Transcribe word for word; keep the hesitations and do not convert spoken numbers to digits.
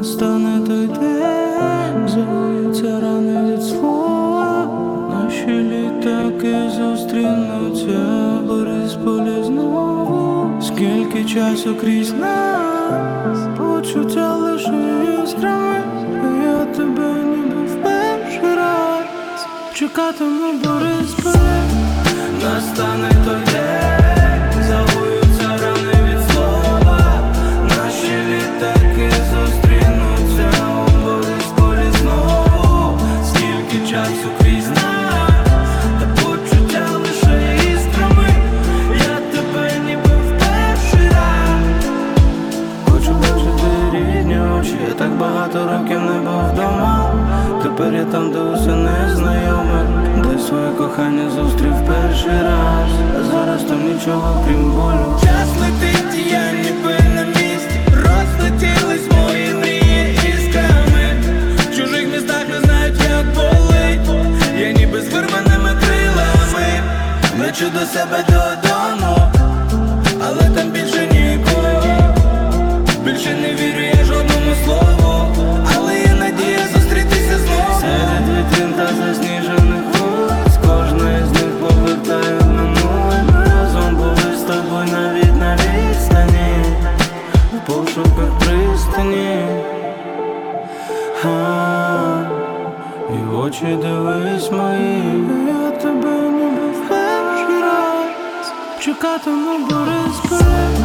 Настане той день, загоються рани від слова. Наші літаки зустрінуться в Борисполі знову. Скільки часу крізь нас, почуття лише іскрами. Я тебе ніби в перший раз чекатиму в Борисполі. Настане той день, загоються рани від слова. Наші літаки зустрінуться у Борисполі знову. Скільки часу крізь нас, та почуття лише іскрами. Я тебе ніби в перший раз хочу бачити рідні очі. Я так багато років не був вдома. Тепер я там, де усе незнайоме, де своє кохання зустрів перший раз. А зараз там нічого крім болю. Час летить, я ніби на місці. Розлетілись мої мрії іскрами. В чужих містах не знають, як болить. Я ніби з вирваними крилами лечу до себе додому, але там більше нікого. Більше не вірю я жодному слову, але є надія зустрітися знову. Серед вітрин та засніжених вулиць, кожна із них повертає в минуле. Ми разом були з тобою навіть на відстані, в пошуках пристані. А, і в очі дивись мої. Я тебе ніби в перший раз чекатиму в Борисполі.